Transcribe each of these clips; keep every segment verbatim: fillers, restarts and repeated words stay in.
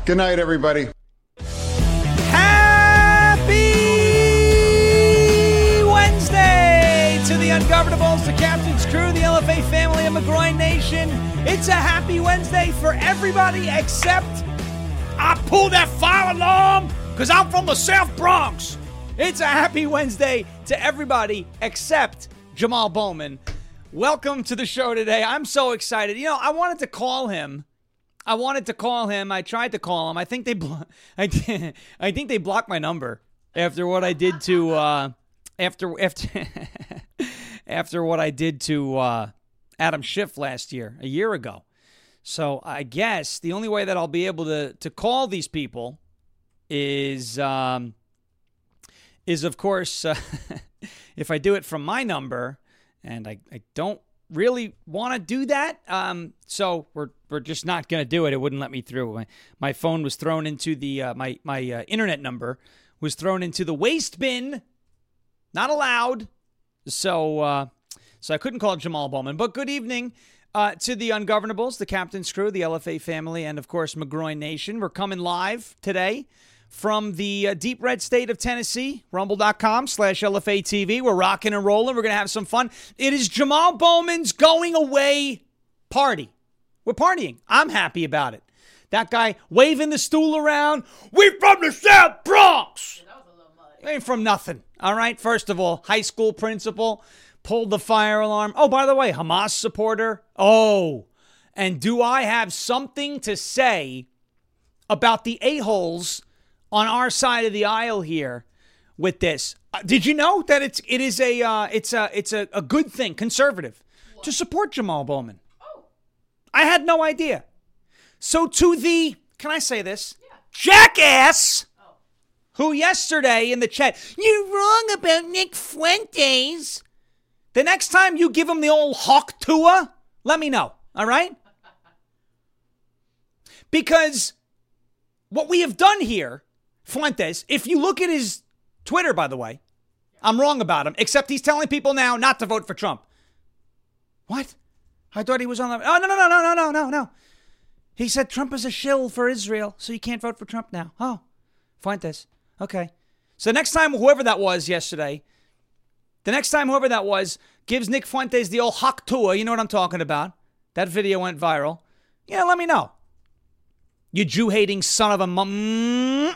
Good night, everybody. Happy Wednesday to the Ungovernables, the Captain's Crew, the L F A family of McGroin Nation. It's a happy Wednesday for everybody except I pulled that fire alarm because I'm from the South Bronx. It's a happy Wednesday to everybody except Jamal Bowman. Welcome to the show today. I'm so excited. You know, I wanted to call him. I wanted to call him. I tried to call him. I think they, blo- I, did, I think they blocked my number after what I did to, uh, after after after what I did to uh, Adam Schiff last year, a year ago. So I guess the only way that I'll be able to to call these people is um, is of course uh, if I do it from my number. And I, I don't really want to do that. Um, so we're we're just not going to do it. It wouldn't let me through. My, my phone was thrown into the, uh, my, my uh, internet number was thrown into the waste bin. Not allowed. So uh, so I couldn't call Jamal Bowman. But good evening uh, to the Ungovernables, the Captain's Crew, the L F A family, and of course, McGroin Nation. We're coming live today from the uh, deep red state of Tennessee, rumble.com slash LFA TV. We're rocking and rolling. We're going to have some fun. It is Jamal Bowman's going away party. We're partying. I'm happy about it. That guy waving the stool around. We from the South Bronx. That was a little muddy. Ain't from nothing. All right. First of all, high school principal pulled the fire alarm. Oh, by the way, Hamas supporter. Oh, and do I have something to say about the a-holes on our side of the aisle here with this? Uh, did you know that it's it is a uh, it's a it's a, a good thing, conservative, what? to support Jamal Bowman? Oh, I had no idea. So to the, can I say this? Yeah. Jackass, oh. who yesterday in the chat, you're wrong about Nick Fuentes. The next time you give him the old hawk tua, let me know. All right? Because what we have done here, Fuentes, if you look at his Twitter, by the way, I'm wrong about him, except he's telling people now not to vote for Trump. What? I thought he was on the... Oh, no, no, no, no, no, no, no, no. He said Trump is a shill for Israel, so you can't vote for Trump now. Oh, Fuentes. Okay. So next time, whoever that was yesterday, the next time whoever that was gives Nick Fuentes the old hawk tua, you know what I'm talking about. That video went viral. Yeah, let me know. You Jew-hating son of a mum...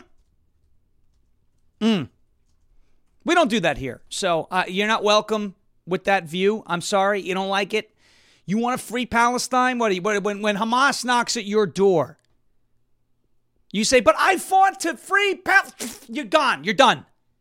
Mm. We don't do that here. So uh, you're not welcome with that view. I'm sorry. You don't like it. You want to free Palestine? What, do you, what when, when Hamas knocks at your door, you say, but I fought to free Palestine. You're gone. You're done.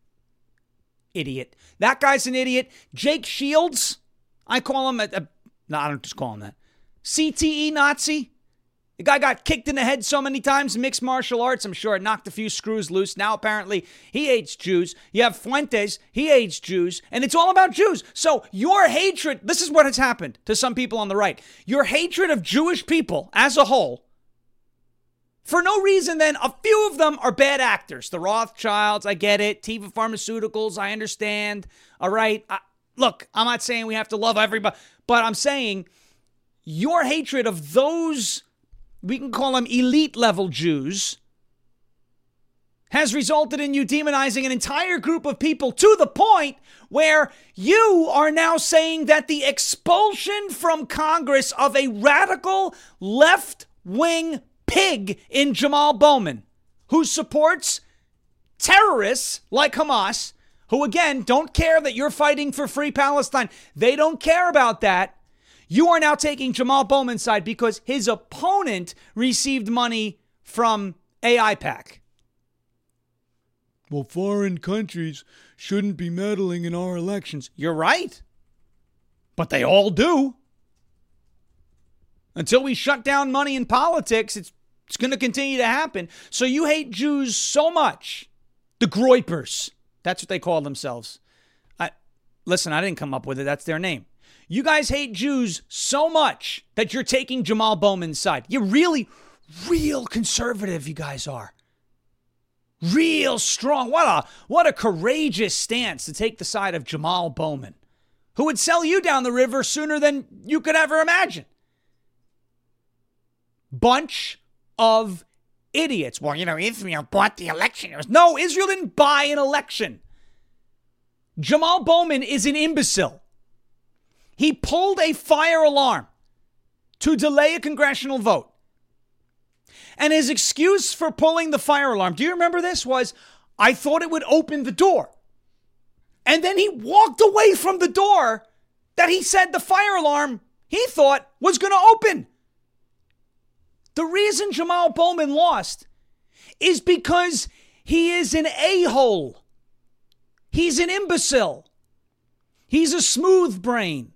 Idiot. That guy's an idiot. Jake Shields, I call him a, a no, I don't just call him that. C T E Nazi. The guy got kicked in the head so many times in mixed martial arts. I'm sure it knocked a few screws loose. Now, apparently, he hates Jews. You have Fuentes. He hates Jews. And it's all about Jews. So your hatred, this is what has happened to some people on the right. Your hatred of Jewish people as a whole, for no reason then, a few of them are bad actors. The Rothschilds, I get it. Teva Pharmaceuticals, I understand. All right. I, look, I'm not saying we have to love everybody, but I'm saying your hatred of those, we can call them elite level Jews, has resulted in you demonizing an entire group of people to the point where you are now saying that the expulsion from Congress of a radical left-wing pig in Jamal Bowman, who supports terrorists like Hamas, who again don't care that you're fighting for free Palestine. They don't care about that. You are now taking Jamal Bowman's side because his opponent received money from A I PAC. Well, foreign countries shouldn't be meddling in our elections. You're right. But they all do. Until we shut down money in politics, it's, it's going to continue to happen. So you hate Jews so much. The Groypers. That's what they call themselves. I, listen, I didn't come up with it. That's their name. You guys hate Jews so much that you're taking Jamal Bowman's side. You're really, real conservative, you guys are. Real strong. What a, what a courageous stance to take the side of Jamal Bowman, who would sell you down the river sooner than you could ever imagine. Bunch of idiots. Well, you know, Israel bought the election. No, Israel didn't buy an election. Jamal Bowman is an imbecile. He pulled a fire alarm to delay a congressional vote. And his excuse for pulling the fire alarm, do you remember this, was, I thought it would open the door. And then he walked away from the door that he said the fire alarm he thought was going to open. The reason Jamal Bowman lost is because he is an a-hole. He's an imbecile. He's a smooth brain.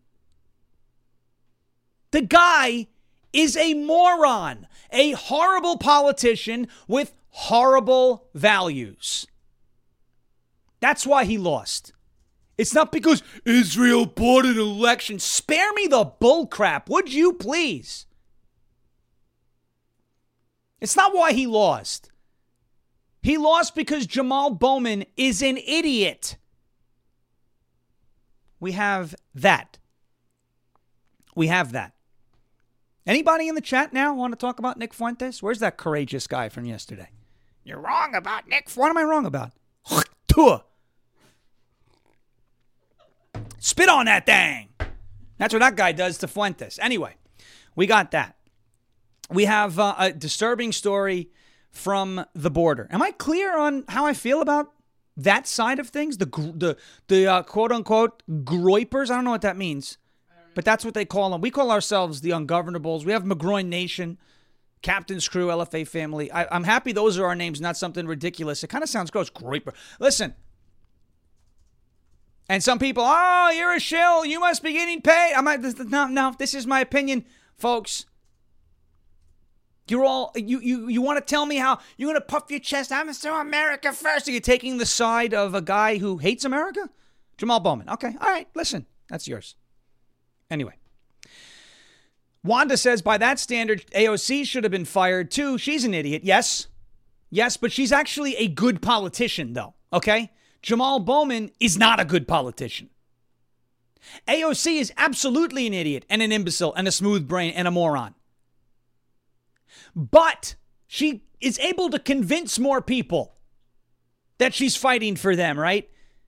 The guy is a moron, a horrible politician with horrible values. That's why he lost. It's not because Israel bought an election. Spare me the bull crap, would you please? It's not why he lost. He lost because Jamal Bowman is an idiot. We have that. We have that. Anybody in the chat now want to talk about Nick Fuentes? Where's that courageous guy from yesterday? You're wrong about Nick Fuentes. What am I wrong about? Spit on that thing. That's what that guy does to Fuentes. Anyway, we got that. We have uh, a disturbing story from the border. Am I clear on how I feel about that side of things? The the the uh, quote unquote groypers. I don't know what that means, but that's what they call them. We call ourselves the Ungovernables. We have McGroin Nation, Captain's Crew, L F A Family. I, I'm happy those are our names, not something ridiculous. It kind of sounds gross. Groyper. Listen. And some people, oh, you're a shill. You must be getting paid. I'm like, no, no. This is my opinion, folks. You're all, you you you want to tell me how you're going to puff your chest. I'm so America first. Are you taking the side of a guy who hates America? Jamal Bowman. Okay. All right. Listen, that's yours. Anyway. Wanda says, by that standard, A O C should have been fired too. She's an idiot. Yes. Yes, but she's actually a good politician, though. Okay? Jamal Bowman is not a good politician. A O C is absolutely an idiot and an imbecile and a smooth brain and a moron. But she is able to convince more people that she's fighting for them, right?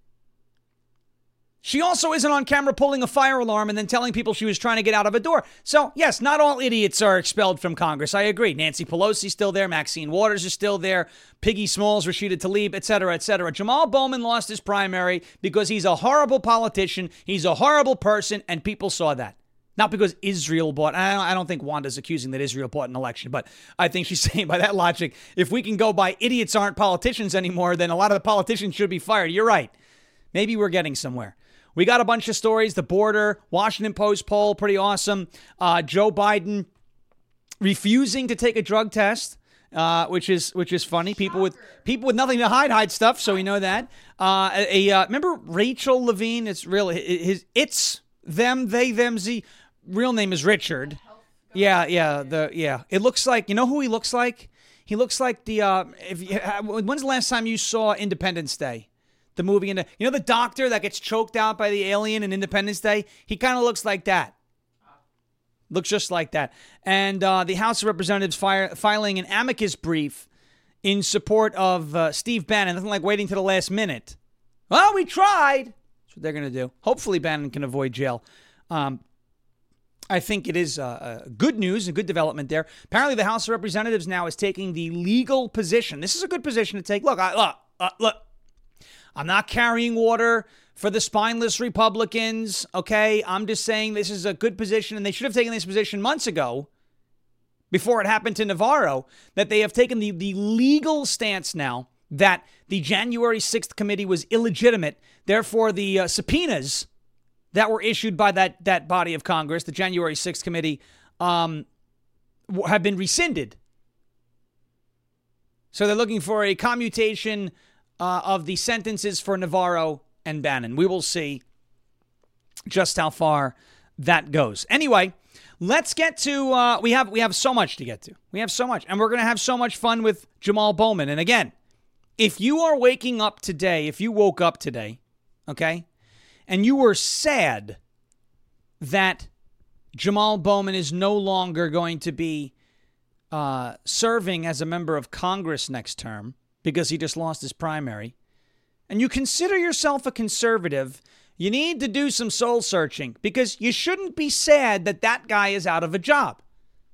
She also isn't on camera pulling a fire alarm and then telling people she was trying to get out of a door. So, yes, not all idiots are expelled from Congress. I agree. Nancy Pelosi's still there. Maxine Waters is still there. Piggy Smalls, Rashida Tlaib, et cetera, et cetera. Jamal Bowman lost his primary because he's a horrible politician. He's a horrible person, and people saw that. Not because Israel bought. I don't, I don't think Wanda's accusing that Israel bought an election, but I think she's saying by that logic, if we can go by idiots aren't politicians anymore, then a lot of the politicians should be fired. You're right. Maybe we're getting somewhere. We got a bunch of stories. The border, Washington Post poll, pretty awesome. Uh, Joe Biden refusing to take a drug test, uh, which is which is funny. People with people with nothing to hide hide stuff, so we know that. Uh, a, a uh, remember Rachel Levine? It's really his. It's them, they, them, z. Real name is Richard. Yeah, yeah, the yeah. It looks like, you know who he looks like? He looks like the. Uh, if you, when's the last time you saw Independence Day? The movie, in the, you know the doctor that gets choked out by the alien in Independence Day? He kind of looks like that. Looks just like that. And uh, the House of Representatives fire, filing an amicus brief in support of uh, Steve Bannon. Nothing like waiting to the last minute. Well, we tried. That's what they're going to do. Hopefully Bannon can avoid jail. Um, I think it is uh, uh, good news, a good development there. Apparently the House of Representatives now is taking the legal position. This is a good position to take. Look, I, look, uh, look. I'm not carrying water for the spineless Republicans, okay? I'm just saying this is a good position, and they should have taken this position months ago, before it happened to Navarro, that they have taken the, the legal stance now that the January sixth committee was illegitimate. Therefore, the uh, subpoenas that were issued by that, that body of Congress, the January sixth committee, um, have been rescinded. So they're looking for a commutation Uh, of the sentences for Navarro and Bannon. We will see just how far that goes. Anyway, let's get to, uh, we have we have so much to get to. We have so much. And we're going to have so much fun with Jamal Bowman. And again, if you are waking up today, if you woke up today, okay, and you were sad that Jamal Bowman is no longer going to be uh, serving as a member of Congress next term because he just lost his primary, and you consider yourself a conservative, you need to do some soul searching because you shouldn't be sad that that guy is out of a job.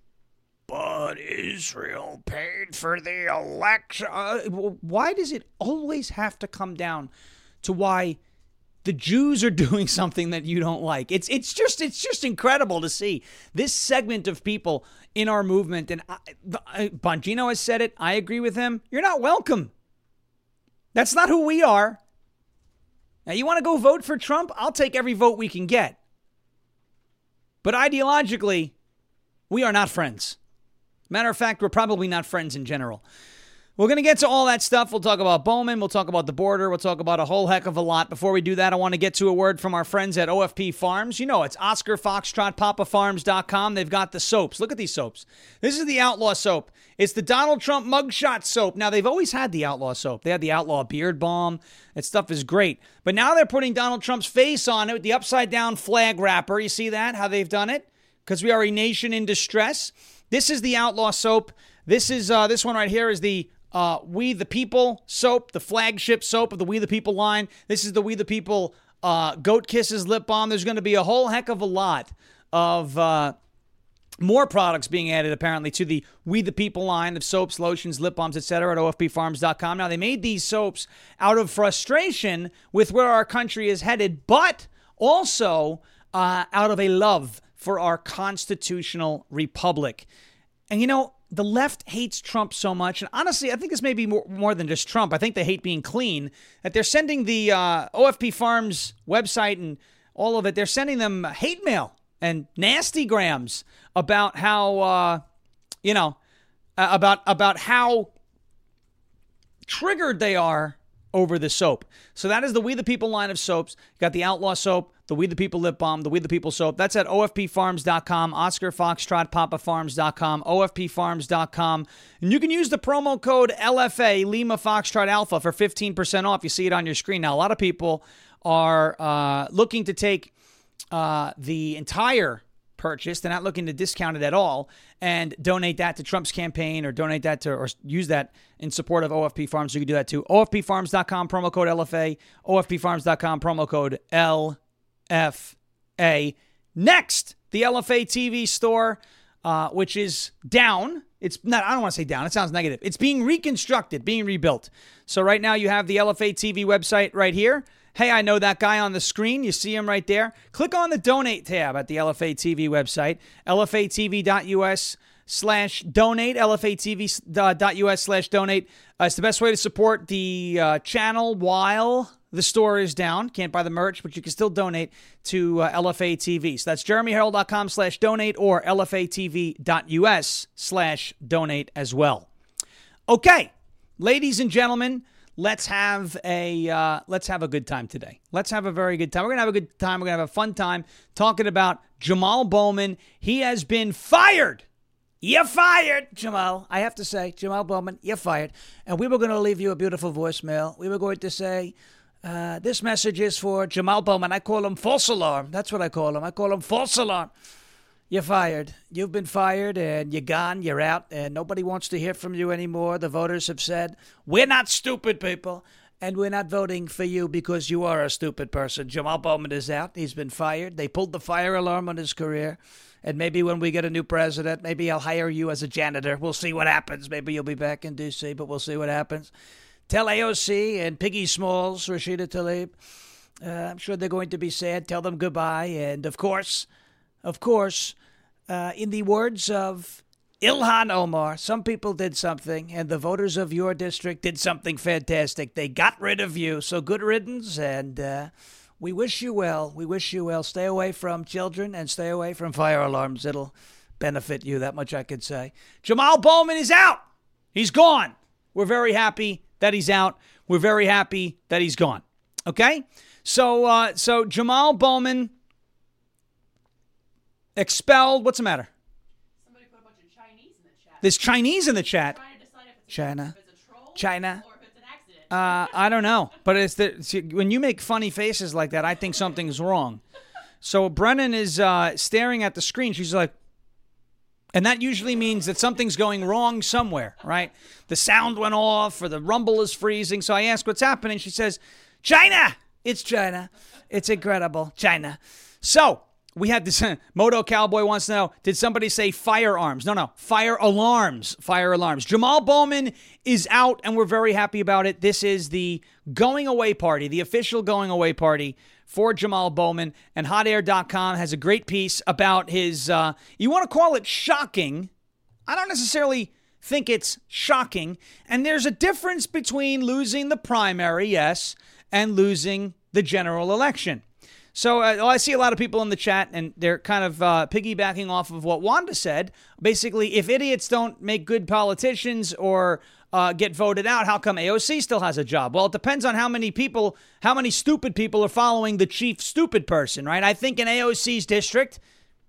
But Israel paid for the election. Uh, why does it always have to come down to why the Jews are doing something that you don't like? It's it's just it's just incredible to see this segment of people in our movement. And I, I, Bongino has said it. I agree with him. You're not welcome. That's not who we are. Now, you want to go vote for Trump? I'll take every vote we can get. But ideologically, we are not friends. Matter of fact, we're probably not friends in general. We're going to get to all that stuff. We'll talk about Bowman. We'll talk about the border. We'll talk about a whole heck of a lot. Before we do that, I want to get to a word from our friends at O F P Farms. You know, it's Oscar Foxtrot Papa Farms dot com. They've got the soaps. Look at these soaps. This is the Outlaw soap. It's the Donald Trump mugshot soap. Now, they've always had the Outlaw soap. They had the Outlaw Beard Balm. That stuff is great. But now they're putting Donald Trump's face on it with the upside-down flag wrapper. You see that, how they've done it? Because we are a nation in distress. This is the Outlaw soap. This is uh, this one right here is the uh, We the People soap, the flagship soap of the We the People line. This is the We the People uh, Goat Kisses lip balm. There's going to be a whole heck of a lot of uh, more products being added, apparently, to the We the People line of soaps, lotions, lip balms, et cetera at O F P Farms dot com. Now, they made these soaps out of frustration with where our country is headed, but also uh, out of a love for our constitutional republic. And, you know, the left hates Trump so much. And honestly, I think this may be more, more than just Trump. I think they hate being clean, that they're sending the uh, O F P Farms website and all of it, they're sending them hate mail and nasty grams about how, uh, you know, uh, about, about how triggered they are over the soap. So that is the We the People line of soaps. You got the Outlaw soap, the We the People lip balm, the We the People soap. That's at O F P Farms dot com, Oscar Foxtrot Papa Farms dot com, O F P Farms dot com. And you can use the promo code L F A, Lima Foxtrot Alpha, for fifteen percent off. You see it on your screen. Now, a lot of people are uh, looking to take uh, the entire purchase. They're not looking to discount it at all and donate that to Trump's campaign or donate that to, or use that in support of O F P Farms. So you can do that too. O F P Farms dot com, promo code L F A. O F P Farms dot com, promo code L F A. Next, the L F A T V store, uh, which is down. It's not, I don't want to say down. It sounds negative. It's being reconstructed, being rebuilt. So right now you have the L F A T V website right here. Hey, I know that guy on the screen. You see him right there. Click on the donate tab at the L F A T V website, L F A T V dot U S slash donate, L F A T V dot U S slash donate. Uh, it's the best way to support the uh, channel while the store is down. Can't buy the merch, but you can still donate to uh, L F A T V. So that's jeremy herald dot com slash donate or L F A T V dot U S slash donate as well. Okay, ladies and gentlemen, let's have a uh, let's have a good time today. Let's have a very good time. We're gonna have a good time. We're gonna have a fun time talking about Jamal Bowman. He has been fired. You're fired, Jamal. I have to say, Jamal Bowman, you're fired. And we were going to leave you a beautiful voicemail. We were going to say, uh, this message is for Jamal Bowman. I call him false alarm. That's what I call him. I call him false alarm. You're fired. You've been fired and you're gone. You're out and nobody wants to hear from you anymore. The voters have said, we're not stupid people and we're not voting for you because you are a stupid person. Jamal Bowman is out. He's been fired. They pulled the fire alarm on his career. And maybe when we get a new president, maybe I'll hire you as a janitor. We'll see what happens. Maybe you'll be back in D C, but we'll see what happens. Tell A O C and Piggy Smalls, Rashida Tlaib, uh, I'm sure they're going to be sad. Tell them goodbye. And of course, of course, uh, in the words of Ilhan Omar, some people did something, and the voters of your district did something fantastic. They got rid of you. So good riddance, and uh, we wish you well. We wish you well. Stay away from children and stay away from fire alarms. It'll benefit you. That much I could say. Jamal Bowman is out. He's gone. We're very happy that he's out. We're very happy that he's gone. Okay? So, uh, so Jamal Bowman expelled. What's the matter? Somebody put a bunch of Chinese in the chat. There's Chinese in the chat. Trying to decide if it's China. A, if it's a troll China. or if it's an accident. Uh, I don't know, but it's the, see, when you make funny faces like that, I think something's wrong. So Brennan is uh, staring at the screen. She's like, And that usually means that something's going wrong somewhere, right? The sound went off or the rumble is freezing. So I ask what's happening. She says, China. It's China. It's incredible. China. So we had this. Moto Cowboy wants to know, did somebody say firearms? No, no. Fire alarms. Fire alarms. Jamal Bowman is out, and we're very happy about it. This is the going away party, the official going away party for Jamal Bowman. And hot air dot com has a great piece about his, uh, you want to call it shocking. I don't necessarily think it's shocking. And there's a difference between losing the primary, yes, and losing the general election. So uh, I see a lot of people in the chat, and they're kind of uh, piggybacking off of what Wanda said. Basically, if idiots don't make good politicians or uh, get voted out, how come A O C still has a job? Well, it depends on how many people, how many stupid people are following the chief stupid person, right? I think in A O C's district,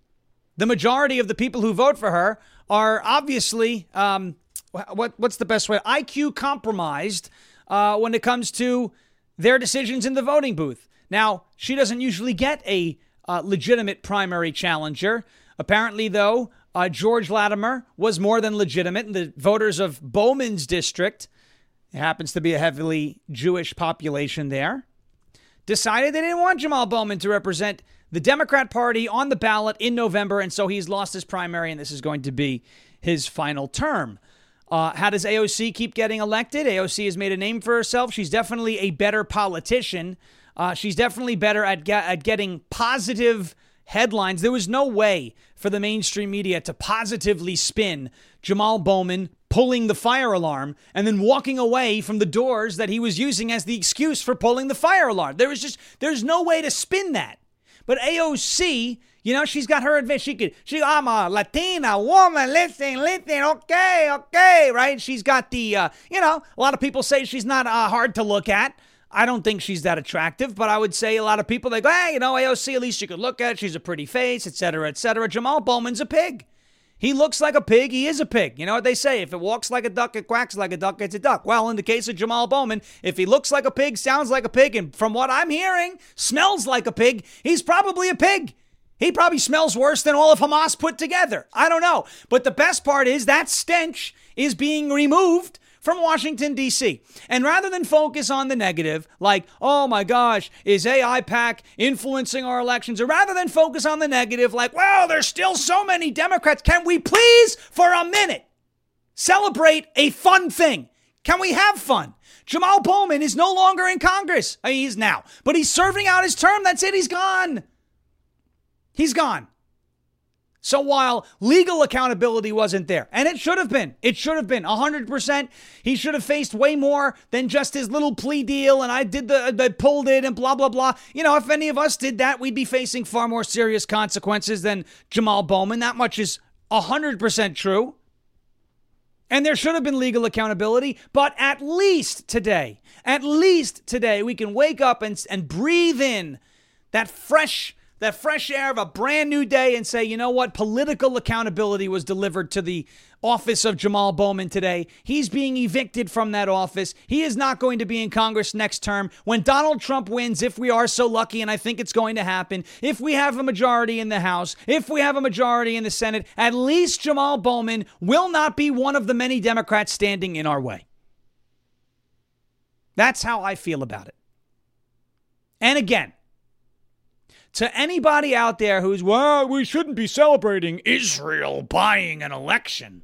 the majority of the people who vote for her are obviously, um, what what's the best way? I Q compromised uh, when it comes to their decisions in the voting booth. Now, she doesn't usually get a uh, legitimate primary challenger. Apparently, though, uh, George Latimer was more than legitimate, and the voters of Bowman's district, it happens to be a heavily Jewish population there, decided they didn't want Jamal Bowman to represent the Democrat Party on the ballot in November, and so he's lost his primary, and this is going to be his final term. Uh, how does A O C keep getting elected? A O C has made a name for herself. She's definitely a better politician. Uh, she's definitely better at, ge- at getting positive headlines. There was no way for the mainstream media to positively spin Jamal Bowman pulling the fire alarm and then walking away from the doors that he was using as the excuse for pulling the fire alarm. There was just, there's no way to spin that. But A O C, you know, she's got her advantage. She could, she, I'm a Latina woman. Listen, listen, okay, okay, right? She's got the, uh, you know, a lot of people say she's not uh, hard to look at. I don't think she's that attractive, but I would say a lot of people, they go, hey, you know, A O C, at least you could look at it. She's a pretty face, et cetera, et cetera. Jamal Bowman's a pig. He looks like a pig. He is a pig. You know what they say? If it walks like a duck, it quacks like a duck, it's a duck. Well, in the case of Jamal Bowman, if he looks like a pig, sounds like a pig, and from what I'm hearing, smells like a pig, he's probably a pig. He probably smells worse than all of Hamas put together. I don't know. But the best part is that stench is being removed from Washington, D C. And rather than focus on the negative, like, oh my gosh, is A I PAC influencing our elections? Or rather than focus on the negative, like, well, there's still so many Democrats. Can we please, for a minute, celebrate a fun thing? Can we have fun? Jamal Bowman is no longer in Congress. I mean, he is now. But he's serving out his term. That's it. He's gone. He's gone. So while legal accountability wasn't there, and it should have been, it should have been one hundred percent. He should have faced way more than just his little plea deal. And I did the, I pulled it and blah, blah, blah. You know, if any of us did that, we'd be facing far more serious consequences than Jamal Bowman. That much is one hundred percent true. And there should have been legal accountability. But at least today, at least today, we can wake up and, and breathe in that fresh That fresh air of a brand new day and say, you know what? Political accountability was delivered to the office of Jamal Bowman today. He's being evicted from that office. He is not going to be in Congress next term. When Donald Trump wins, if we are so lucky, and I think it's going to happen, if we have a majority in the House, if we have a majority in the Senate, at least Jamal Bowman will not be one of the many Democrats standing in our way. That's how I feel about it. And again, to anybody out there who's, well, we shouldn't be celebrating Israel buying an election.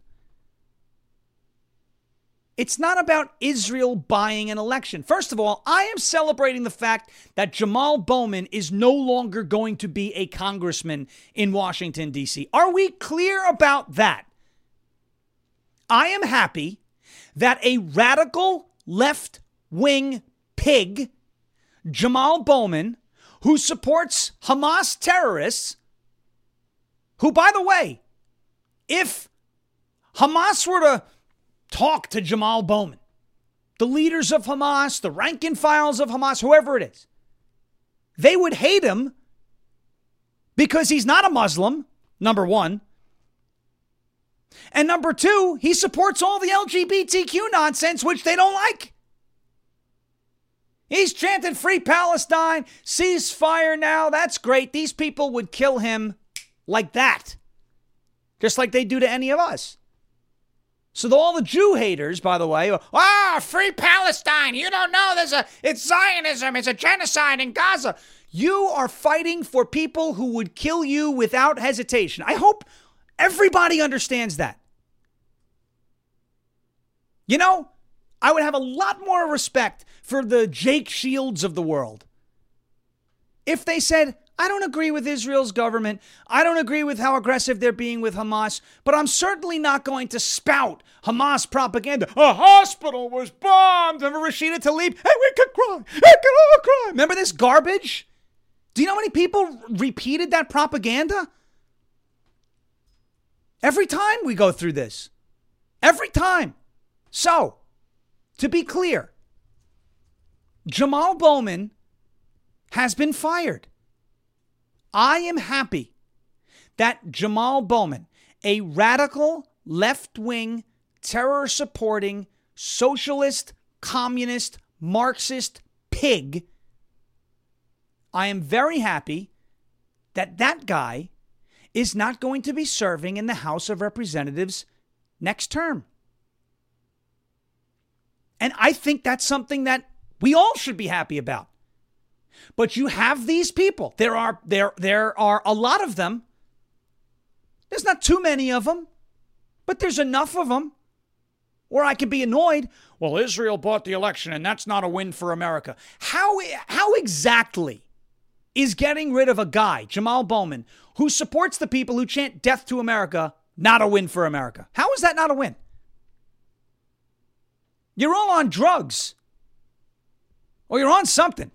It's not about Israel buying an election. First of all, I am celebrating the fact that Jamal Bowman is no longer going to be a congressman in Washington, D C. Are we clear about that? I am happy that a radical left-wing pig, Jamal Bowman, who supports Hamas terrorists, who, by the way, if Hamas were to talk to Jamal Bowman, the leaders of Hamas, the rank and files of Hamas, whoever it is, they would hate him because he's not a Muslim, number one. And number two, he supports all the L G B T Q nonsense, which they don't like. He's chanted free Palestine, ceasefire now. That's great. These people would kill him like that. just like they do to any of us. So the, all the Jew haters, by the way, are, ah, free Palestine. You don't know there's a, it's Zionism. It's a genocide in Gaza. You are fighting for people who would kill you without hesitation. I hope everybody understands that. You know, I would have a lot more respect for the Jake Shields of the world if they said, I don't agree with Israel's government. I don't agree with how aggressive they're being with Hamas, but I'm certainly not going to spout Hamas propaganda. A hospital was bombed. Remember Rashida Tlaib? Hey, we could cry. We could all cry. Remember this garbage? Do you know how many people repeated that propaganda? Every time we go through this. Every time. So, to be clear, Jamal Bowman has been fired. I am happy that Jamal Bowman, a radical, left-wing, terror-supporting, socialist, communist, Marxist pig, I am very happy that that guy is not going to be serving in the House of Representatives next term. And I think that's something that we all should be happy about. But you have these people. There are there there are a lot of them. There's not too many of them, but there's enough of them where I could be annoyed. Well, Israel bought the election, and that's not a win for America. How how exactly is getting rid of a guy, Jamal Bowman, who supports the people who chant death to America, not a win for America? How is that not a win? You're all on drugs. Or you're on something.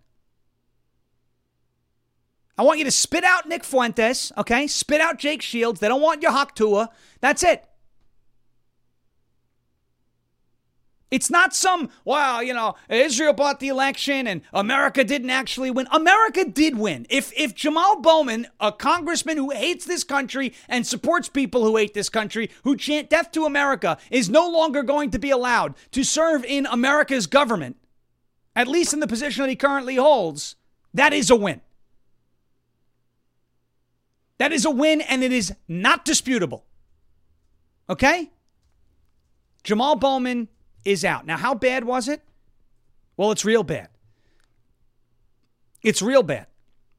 I want you to spit out Nick Fuentes, okay? Spit out Jake Shields. They don't want your Haktua. That's it. It's not some, well, you know, Israel bought the election and America didn't actually win. America did win. If if Jamal Bowman, a congressman who hates this country and supports people who hate this country, who chant death to America, is no longer going to be allowed to serve in America's government, at least in the position that he currently holds, that is a win. That is a win, and it is not disputable. Okay? Jamal Bowman is out. Now, how bad was it? Well, it's real bad. It's real bad.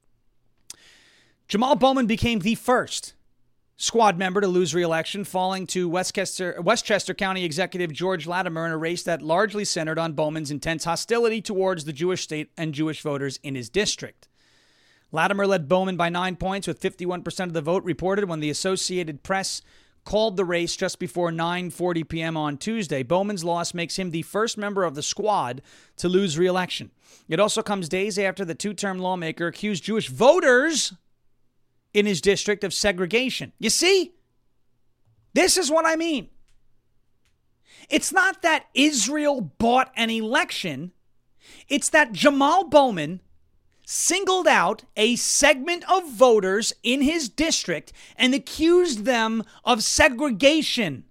Jamal Bowman became the first squad member to lose re-election, falling to Westchester, Westchester County Executive George Latimer in a race that largely centered on Bowman's intense hostility towards the Jewish state and Jewish voters in his district. Latimer led Bowman by nine points with fifty-one percent of the vote reported when the Associated Press called the race just before nine forty p.m. on Tuesday. Bowman's loss makes him the first member of the squad to lose re-election. It also comes days after the two-term lawmaker accused Jewish voters in his district of segregation. You see? This is what I mean. It's not that Israel bought an election. It's that Jamal Bowman singled out a segment of voters in his district and accused them of segregation.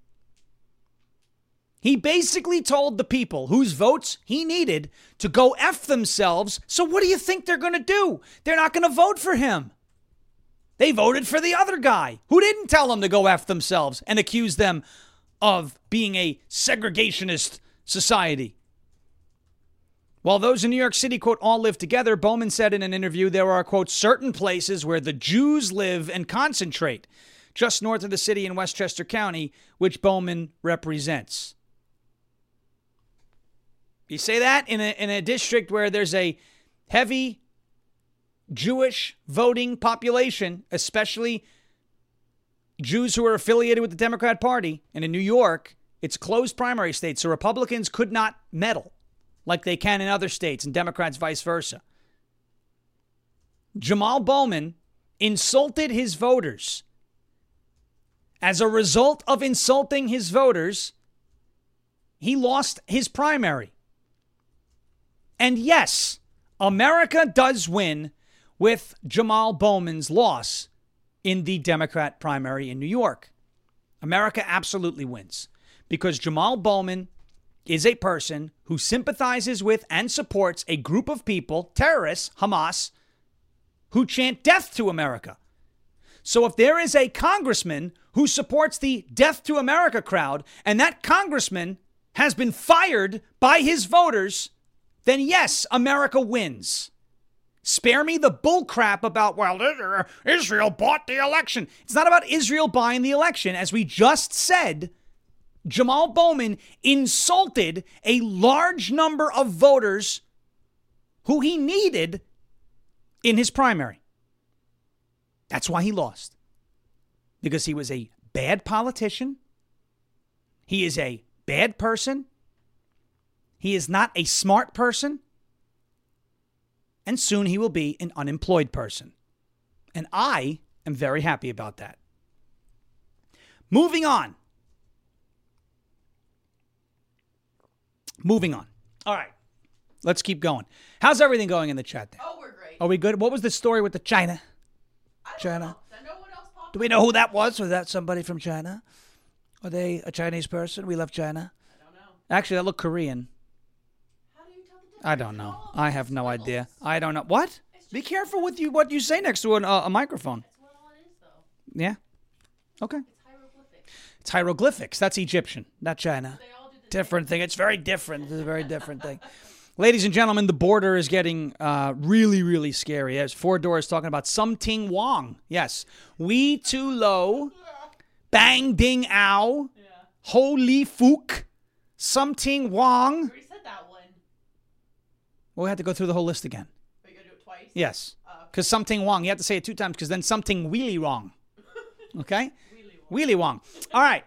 He basically told the people whose votes he needed to go F themselves. So what do you think they're going to do? They're not going to vote for him. They voted for the other guy who didn't tell them to go F themselves and accuse them of being a segregationist society. While those in New York City, quote, all live together, Bowman said in an interview there are, quote, certain places where the Jews live and concentrate, just north of the city in Westchester County, which Bowman represents. You say that in a, in a district where there's a heavy Jewish voting population, especially Jews who are affiliated with the Democrat Party, and in New York, it's closed primary state, so Republicans could not meddle like they can in other states, and Democrats vice versa. Jamal Bowman insulted his voters. As a result of insulting his voters, he lost his primary. And yes, America does win with Jamal Bowman's loss in the Democrat primary in New York. America absolutely wins because Jamal Bowman is a person who sympathizes with and supports a group of people, terrorists, Hamas, who chant death to America. So if there is a congressman who supports the Death to America crowd, and that congressman has been fired by his voters, then yes, America wins. Spare me the bull crap about, well, Israel bought the election. It's not about Israel buying the election. As we just said, Jamal Bowman insulted a large number of voters who he needed in his primary. That's why he lost. Because he was a bad politician. He is a bad person. He is not a smart person. And soon he will be an unemployed person. And I am very happy about that. Moving on. Moving on. All right. Let's keep going. How's everything going in the chat there? Oh, we're great. Are we good? What was the story with the China? I don't China. know. No one else popped Do we know who that was? Was that somebody from China? Are they a Chinese person? We love China. I don't know. Actually, that looked Korean. How do you tell the difference? I don't know. Oh, I have no squiggles. idea. I don't know. What? Be careful with you what you say next to an, uh, a microphone. That's what all it is, though. Yeah? Okay. It's hieroglyphics. It's hieroglyphics. That's Egyptian, not China. They all do the Different thing. It's very different. It's a very different thing. Ladies and gentlemen, the border is getting uh, really, really scary. There's Four Doors talking about Something Wong. Yes. We Too Low. Bang Ding Ow. Yeah. Holy Fook. Something Wong. We already said that one. Well, we have to go through the whole list again. Are you going to do it twice? Yes. Uh, Because something wrong. You have to say it two times because then something really wrong. Okay? really Wheelie wrong. All right.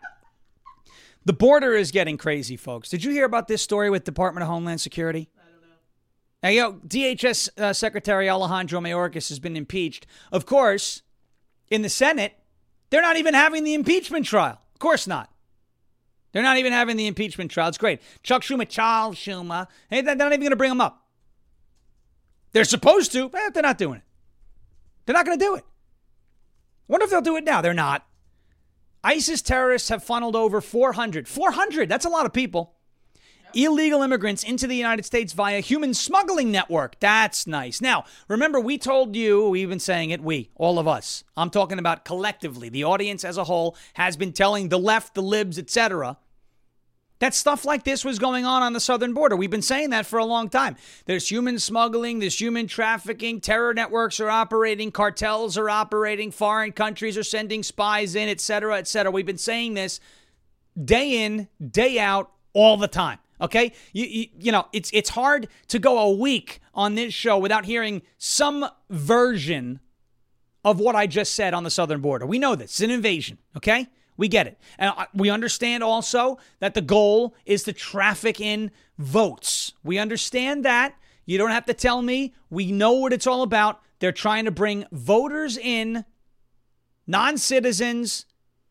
The border is getting crazy, folks. Did you hear about this story with Department of Homeland Security? I don't know. Now, you know, D H S uh, Secretary Alejandro Mayorkas has been impeached. Of course, in the Senate, they're not even having the impeachment trial. Of course not. They're not even having the impeachment trial. It's great. Chuck Schumer, Charles Schumer, hey, they're not even going to bring him up. They're supposed to, but they're not doing it. They're not going to do it. Wonder if they'll do it now. They're not. ISIS terrorists have funneled over four hundred. four hundred, that's a lot of people. Yep. Illegal immigrants into the United States via human smuggling network. That's nice. Now, remember, we told you, we've been saying it, we, all of us. I'm talking about collectively. The audience as a whole has been telling the left, the libs, et cetera, that stuff like this was going on on the southern border. We've been saying that for a long time. There's human smuggling, there's human trafficking, terror networks are operating, cartels are operating, foreign countries are sending spies in, et cetera, et cetera. We've been saying this day in, day out, all the time. Okay? You, you, you know, it's it's hard to go a week on this show without hearing some version of what I just said on the southern border. We know this. It's an invasion. Okay? We get it. And we understand also that the goal is to traffic in votes. We understand that. You don't have to tell me. We know what it's all about. They're trying to bring voters in, non-citizens,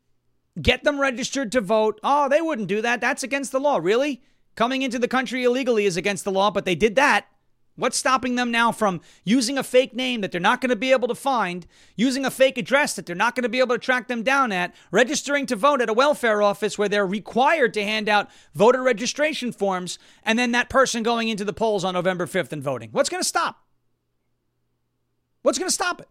get them registered to vote. Oh, they wouldn't do that. That's against the law. Really? Coming into the country illegally is against the law, but they did that. What's stopping them now from using a fake name that they're not going to be able to find, using a fake address that they're not going to be able to track them down at, registering to vote at a welfare office where they're required to hand out voter registration forms, and then that person going into the polls on November fifth and voting? What's going to stop? What's going to stop it?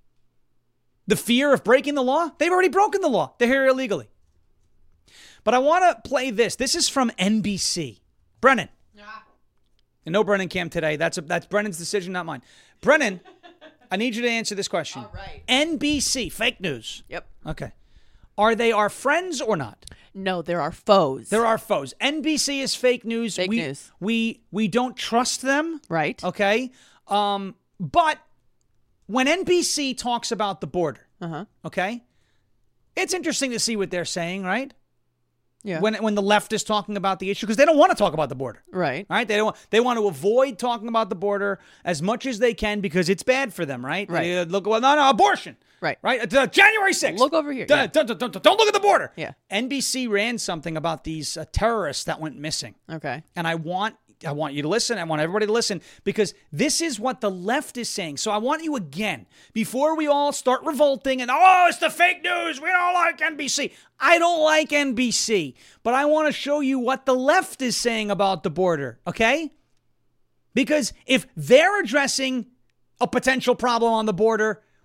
The fear of breaking the law? They've already broken the law. They're here illegally. But I want to play this. This is from N B C. Brennan. Yeah. And no Brennan Cam today. That's a, that's Brennan's decision, not mine. Brennan, I need you to answer this question. All right. N B C, fake news. Yep. Okay. Are they our friends or not? No, there are foes. They're our foes. N B C is fake news. Fake we, news. We we don't trust them. Right. Okay. Um, but when N B C talks about the border, Uh-huh. okay, it's interesting to see what they're saying, right? Yeah. When when the left is talking about the issue, because they don't want to talk about the border. Right. All right, they don't. They want to avoid talking about the border as much as they can because it's bad for them, right? Right. They, uh, look, well, no, no, abortion. Right. Right. Uh, January sixth. Look over here. Don't, Yeah. don't, don't, don't look at the border. Yeah. N B C ran something about these uh, terrorists that went missing, Okay. and I want I want you to listen. I want everybody to listen because this is what the left is saying. So I want you again, before we all start revolting and, oh, it's the fake news. We don't like N B C. I don't like N B C, but I want to show you what the left is saying about the border, okay? Because if they're addressing a potential problem on the border,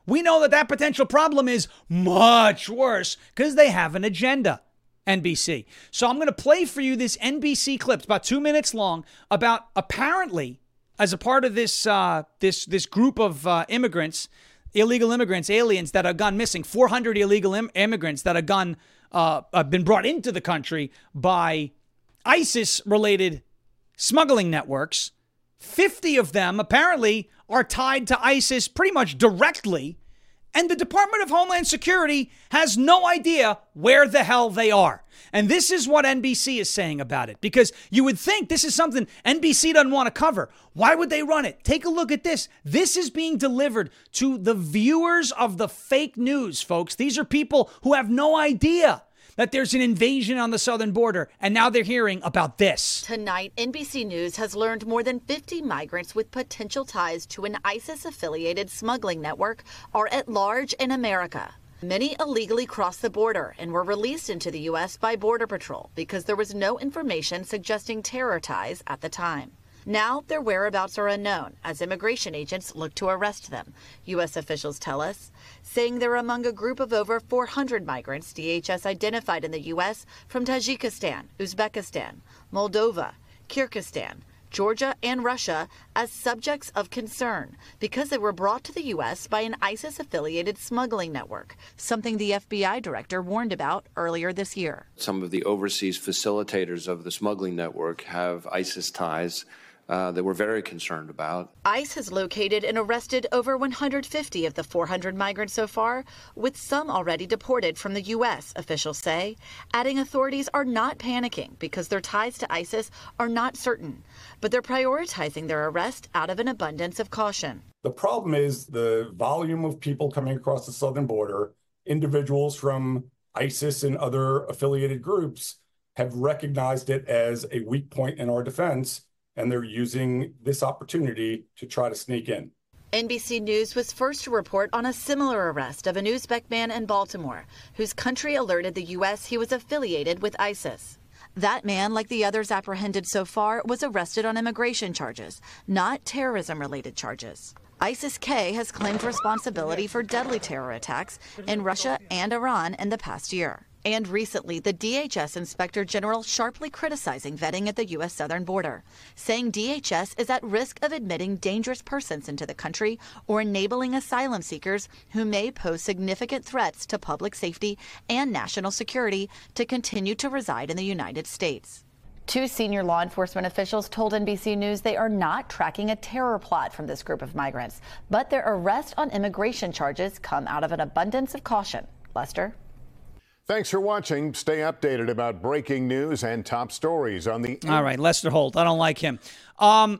We know that that potential problem is much worse because they have an agenda, N B C. So I'm going to play for you this N B C clip. It's about two minutes long about apparently, as a part of this uh, this this group of uh, immigrants, illegal immigrants, aliens that have gone missing, four hundred illegal im- immigrants that have gone uh, uh, been brought into the country by ISIS-related smuggling networks. fifty of them apparently are tied to ISIS pretty much directly, and the Department of Homeland Security has no idea where the hell they are. And this is what N B C is saying about it, because you would think this is something N B C doesn't want to cover. Why would they run it? Take a look at this. This is being delivered to the viewers of the fake news, folks. These are people who have no idea that there's an invasion on the southern border, and now they're hearing about this. Tonight, N B C News has learned more than fifty migrants with potential ties to an ISIS-affiliated smuggling network are at large in America. Many illegally crossed the border and were released into the U S by Border Patrol because there was no information suggesting terror ties at the time. Now, their whereabouts are unknown as immigration agents look to arrest them, U S officials tell us, saying they're among a group of over four hundred migrants D H S identified in the U S from Tajikistan, Uzbekistan, Moldova, Kyrgyzstan, Georgia, and Russia as subjects of concern because they were brought to the U S by an ISIS-affiliated smuggling network, something the F B I director warned about earlier this year. Some of the overseas facilitators of the smuggling network have ISIS ties Uh, that we're very concerned about. ICE has located and arrested over one hundred fifty of the four hundred migrants so far, with some already deported from the U S, officials say, adding authorities are not panicking because their ties to ISIS are not certain, but they're prioritizing their arrest out of an abundance of caution. The problem is the volume of people coming across the southern border. Individuals from ISIS and other affiliated groups have recognized it as a weak point in our defense, and they're using this opportunity to try to sneak in. N B C News was first to report on a similar arrest of an Uzbek man in Baltimore, whose country alerted the U S he was affiliated with ISIS. That man, like the others apprehended so far, was arrested on immigration charges, not terrorism-related charges. ISIS-K has claimed responsibility for deadly terror attacks in Russia and Iran in the past year. And recently, the D H S Inspector General sharply criticizing vetting at the U S southern border, saying D H S is at risk of admitting dangerous persons into the country or enabling asylum seekers who may pose significant threats to public safety and national security to continue to reside in the United States. Two senior law enforcement officials told N B C News they are not tracking a terror plot from this group of migrants, but their arrest on immigration charges come out of an abundance of caution. Lester? Thanks for watching. Stay updated about breaking news and top stories on the... All right, Lester Holt. I don't like him. Um,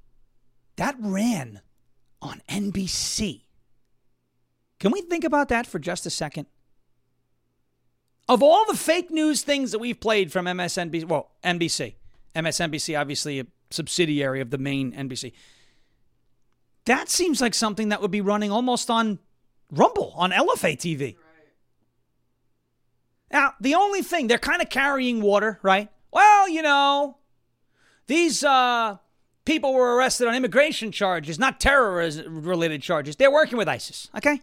that ran on N B C. Can we think about that for just a second? Of all the fake news things that we've played from M S N B C, well, N B C, M S N B C, obviously a subsidiary of the main N B C, that seems like something that would be running almost on Rumble, on L F A T V. Now, the only thing, they're kind of carrying water, right? Well, you know, these uh, people were arrested on immigration charges, not terrorism-related charges. They're working with ISIS, okay?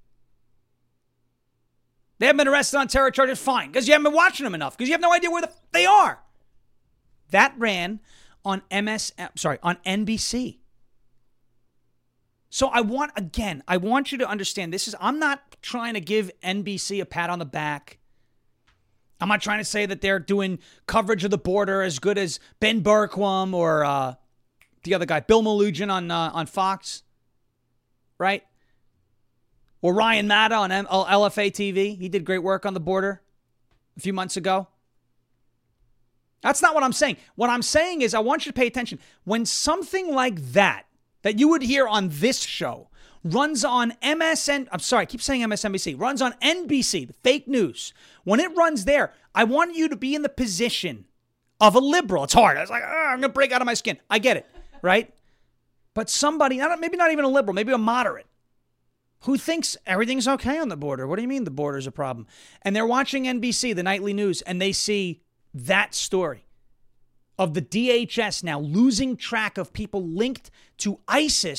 They haven't been arrested on terror charges, fine, because you haven't been watching them enough, because you have no idea where the f- they are. That ran on M S, sorry, on N B C. So I want, again, I want you to understand, this is, I'm not trying to give N B C a pat on the back. I'm not trying to say that they're doing coverage of the border as good as Ben Bergquam or uh, the other guy, Bill Malugin on uh, on Fox, right? Or Ryan Matta on M- L F A T V. He did great work on the border a few months ago. That's not what I'm saying. What I'm saying is I want you to pay attention. When something like that, that you would hear on this show, runs on M S N, I'm sorry, I keep saying M S N B C, runs on N B C, the fake news. When it runs there, I want you to be in the position of a liberal. It's hard. I was like, oh, I'm going to break out of my skin. I get it, right? But somebody, maybe not even a liberal, maybe a moderate, who thinks everything's okay on the border. What do you mean the border's a problem? And they're watching N B C, the nightly news, and they see that story of the D H S now losing track of people linked to ISIS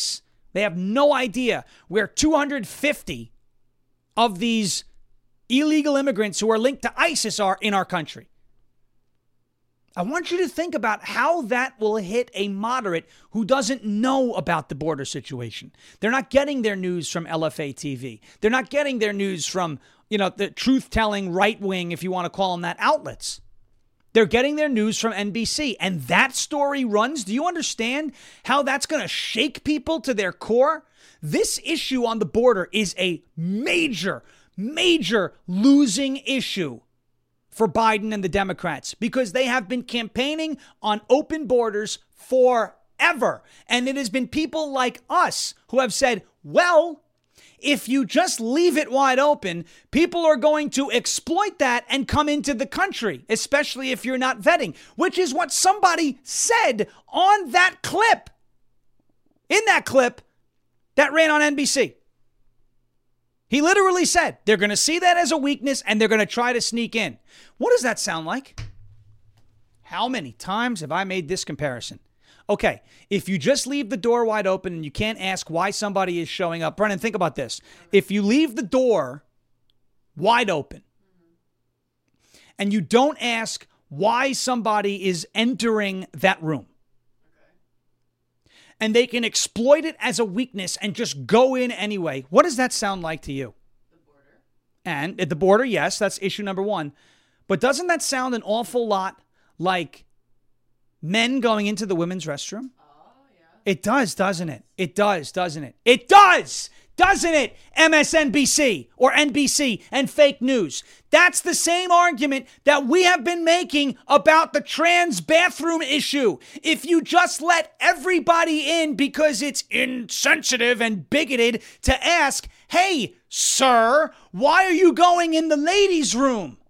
They have no idea where two hundred fifty of these illegal immigrants who are linked to ISIS are in our country. I want you to think about how that will hit a moderate who doesn't know about the border situation. They're not getting their news from L F A T V. They're not getting their news from, you know, the truth-telling right wing, if you want to call them that, outlets. They're getting their news from N B C. And that story runs. Do you understand how that's going to shake people to their core? This issue on the border is a major, major losing issue for Biden and the Democrats, because they have been campaigning on open borders forever. And it has been people like us who have said, well, if you just leave it wide open, people are going to exploit that and come into the country, especially if you're not vetting, which is what somebody said on that clip, in that clip that ran on N B C. He literally said they're going to see that as a weakness and they're going to try to sneak in. What does that sound like? How many times have I made this comparison? Okay, if you just leave the door wide open and you can't ask why somebody is showing up. Brennan, think about this. If you leave the door wide open and you don't ask why somebody is entering that room, and they can exploit it as a weakness and just go in anyway, what does that sound like to you? The border. And at the border, yes, that's issue number one. But doesn't that sound an awful lot like men going into the women's restroom? Oh, yeah. It does, doesn't it? It does, doesn't it? It does, doesn't it? M S N B C or N B C and fake news. That's the same argument that we have been making about the trans bathroom issue. If you just let everybody in because it's insensitive and bigoted to ask, hey, sir, why are you going in the ladies' room?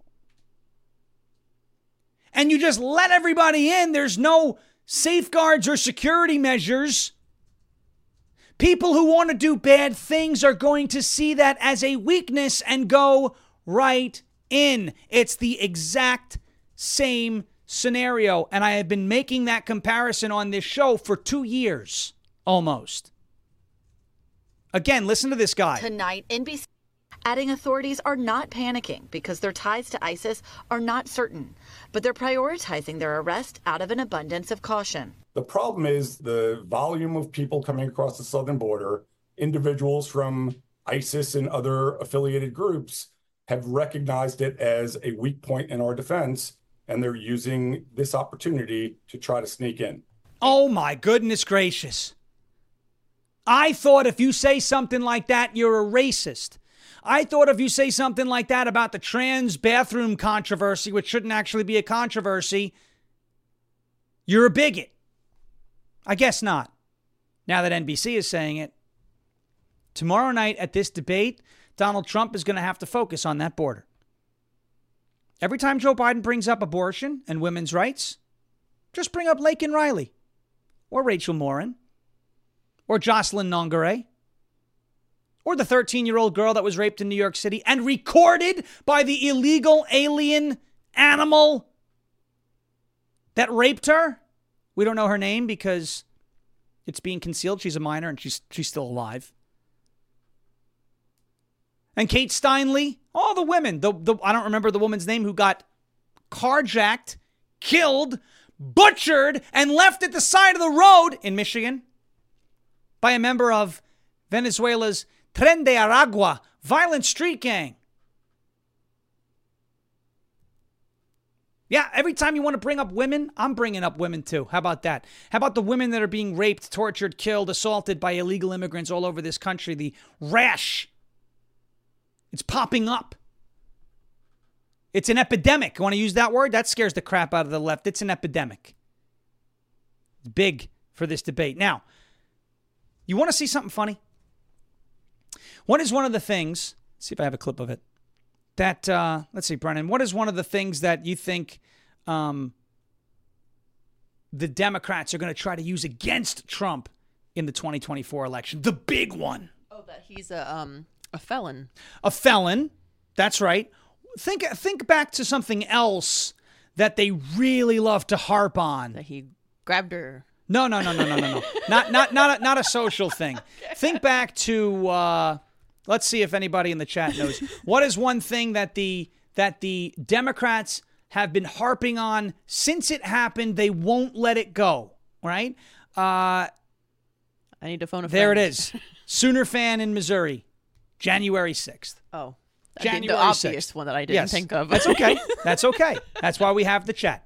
And you just let everybody in, there's no safeguards or security measures. People who want to do bad things are going to see that as a weakness and go right in. It's the exact same scenario. And I have been making that comparison on this show for two years, almost. Again, listen to this guy. Tonight, N B C adding authorities are not panicking because their ties to ISIS are not certain, but they're prioritizing their arrest out of an abundance of caution. The problem is the volume of people coming across the southern border, individuals from ISIS and other affiliated groups, have recognized it as a weak point in our defense, and they're using this opportunity to try to sneak in. Oh, my goodness gracious. I thought if you say something like that, you're a racist. I thought if you say something like that about the trans bathroom controversy, which shouldn't actually be a controversy, you're a bigot. I guess not. Now that N B C is saying it. Tomorrow night at this debate, Donald Trump is going to have to focus on that border. Every time Joe Biden brings up abortion and women's rights, just bring up Laken Riley or Rachel Morin or Jocelyn Nongare or the thirteen-year-old girl that was raped in New York City and recorded by the illegal alien animal that raped her. We don't know her name because it's being concealed. She's a minor and she's she's still alive. And Kate Steinle, all the women, the, the I don't remember the woman's name, who got carjacked, killed, butchered, and left at the side of the road in Michigan by a member of Venezuela's Tren de Aragua violent street gang. Yeah, every time you want to bring up women, I'm bringing up women too. How about that? How about the women that are being raped, tortured, killed, assaulted by illegal immigrants all over this country? The rash. It's popping up. It's an epidemic. You want to use that word? That scares the crap out of the left. It's an epidemic. It's big for this debate. Now, you want to see something funny? What is one of the things, let's see if I have a clip of it, that, uh, let's see, Brennan, what is one of the things that you think um, the Democrats are going to try to use against Trump in the twenty twenty-four election? The big one. Oh, that he's a um a felon. A felon. That's right. Think think back to something else that they really love to harp on. That he grabbed her. No, no, no, no, no, no, no. Not, not, not, a, not a social thing. Okay. Think back to. Uh, let's see if anybody in the chat knows. What is one thing that the that the Democrats have been harping on since it happened? They won't let it go. Right? Uh, I need to phone a friend. There it is. Sooner fan in Missouri, January sixth. Oh, January the obvious sixth. one that I didn't yes. think of. That's okay. That's okay. That's why we have the chat.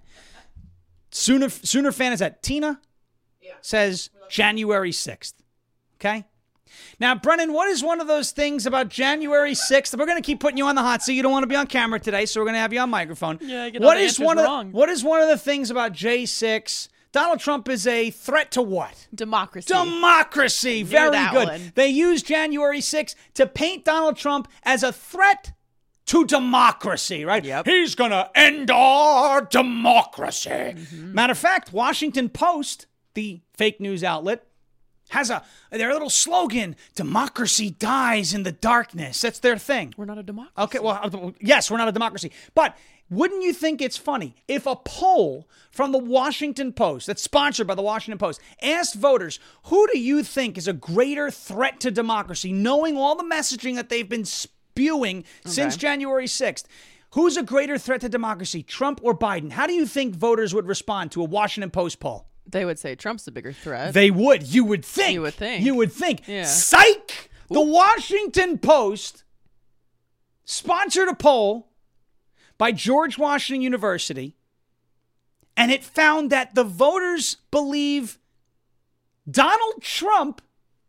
Sooner Sooner fan is that Tina yeah. says January sixth. Okay? Now, Brennan, what is one of those things about January sixth? We're going to keep putting you on the hot seat. You don't want to be on camera today, so we're going to have you on microphone. Yeah, I get what all the is one of wrong. the, What is one of the things about J six? Donald Trump is a threat to what? Democracy. Democracy. Very good. One. They used January sixth to paint Donald Trump as a threat to democracy, right? Yep. He's going to end our democracy. Mm-hmm. Matter of fact, Washington Post, the fake news outlet, has a their little slogan, democracy dies in the darkness. That's their thing. We're not a democracy. Okay, well, yes, we're not a democracy. But wouldn't you think it's funny if a poll from the Washington Post, that's sponsored by the Washington Post, asked voters, who do you think is a greater threat to democracy, knowing all the messaging that they've been spewing okay. since January sixth? Who's a greater threat to democracy, Trump or Biden? How do you think voters would respond to a Washington Post poll? They would say Trump's the bigger threat. They would. You would think. You would think. You would think. Yeah. Psych! Ooh. The Washington Post sponsored a poll by George Washington University, and it found that the voters believe Donald Trump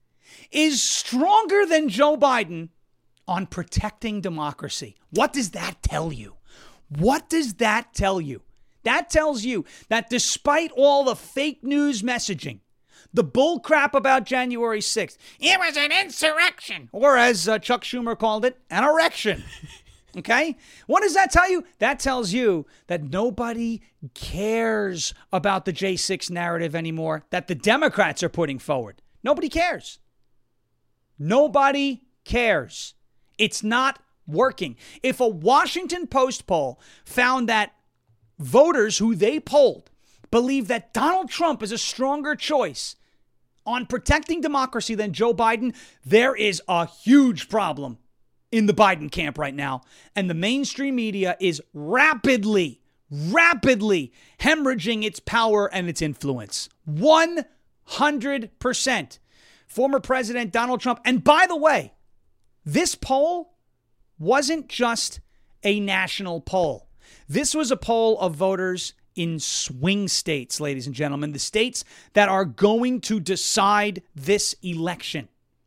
is stronger than Joe Biden on protecting democracy. What does that tell you? What does that tell you? That tells you that despite all the fake news messaging, the bull crap about January sixth, it was an insurrection, or as uh, Chuck Schumer called it, an erection. Okay? What does that tell you? That tells you that nobody cares about the J six narrative anymore that the Democrats are putting forward. Nobody cares. Nobody cares. It's not working. If a Washington Post poll found that voters who they polled believe that Donald Trump is a stronger choice on protecting democracy than Joe Biden, there is a huge problem in the Biden camp right now. And the mainstream media is rapidly, rapidly hemorrhaging its power and its influence. one hundred percent. Former President Donald Trump. And by the way, this poll wasn't just a national poll. This was a poll of voters in swing states, ladies and gentlemen, the states that are going to decide this election.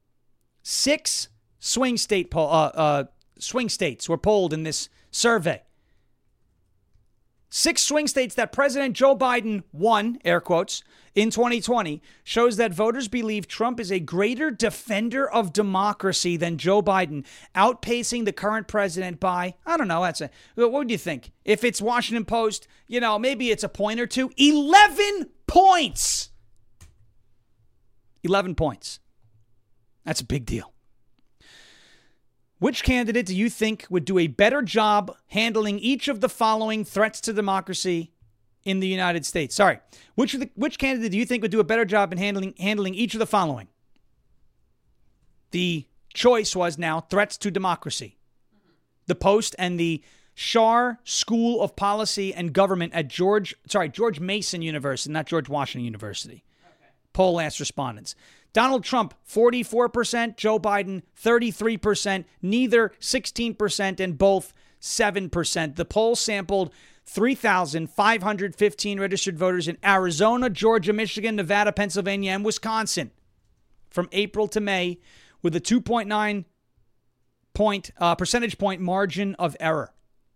Six swing state poll, uh, uh, swing states were polled in this survey. Six swing states that President Joe Biden won, air quotes, in twenty twenty, shows that voters believe Trump is a greater defender of democracy than Joe Biden, outpacing the current president by, I don't know, that's a, what would you think? If it's Washington Post, you know, maybe it's a point or two. eleven points. eleven points. That's a big deal. Which candidate do you think would do a better job handling each of the following threats to democracy in the United States? Sorry. Which of the, which candidate do you think would do a better job in handling handling each of the following? The choice was now threats to democracy. The Post and the Schar School of Policy and Government at George, sorry, George Mason University, not George Washington University. Okay. Poll asked respondents. Donald Trump, forty-four percent. Joe Biden, thirty-three percent. Neither, sixteen percent. And both, seven percent. The poll sampled three thousand five hundred fifteen registered voters in Arizona, Georgia, Michigan, Nevada, Pennsylvania, and Wisconsin from April to May with a two point nine point, uh, percentage point margin of error.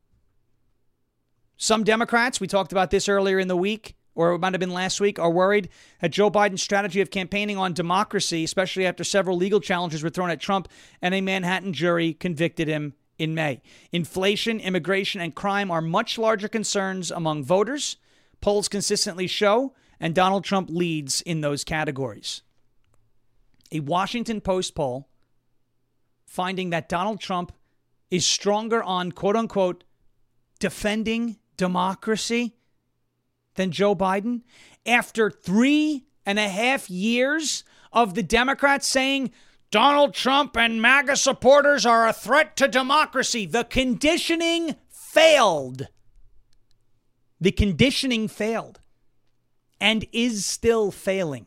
Some Democrats, we talked about this earlier in the week, or it might have been last week, are worried that Joe Biden's strategy of campaigning on democracy, especially after several legal challenges were thrown at Trump and a Manhattan jury convicted him in May. Inflation, immigration, and crime are much larger concerns among voters, polls consistently show, and Donald Trump leads in those categories. A Washington Post poll finding that Donald Trump is stronger on, quote-unquote, defending democracy than Joe Biden after three and a half years of the Democrats saying Donald Trump and MAGA supporters are a threat to democracy. The conditioning failed. The conditioning failed and is still failing.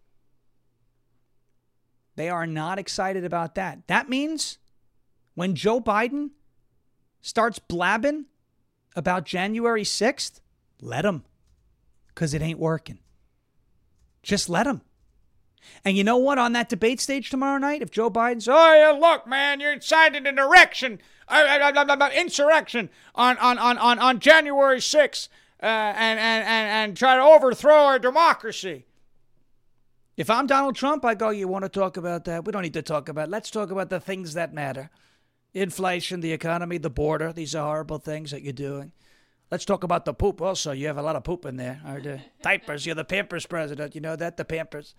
They are not excited about that. That means when Joe Biden starts blabbing about January sixth, let him, because it ain't working. Just let him. And you know what? On that debate stage tomorrow night, if Joe Biden's, oh, yeah, look, man, you're inciting an erection, uh, uh, uh, uh, insurrection on, on, on, on, on January sixth uh, and, and, and, and try to overthrow our democracy. If I'm Donald Trump, I go, you want to talk about that? We don't need to talk about it. Let's talk about the things that matter. Inflation, the economy, the border. These are horrible things that you're doing. Let's talk about the poop also. You have a lot of poop in there. Or the diapers. You're the Pampers president. You know that? The Pampers.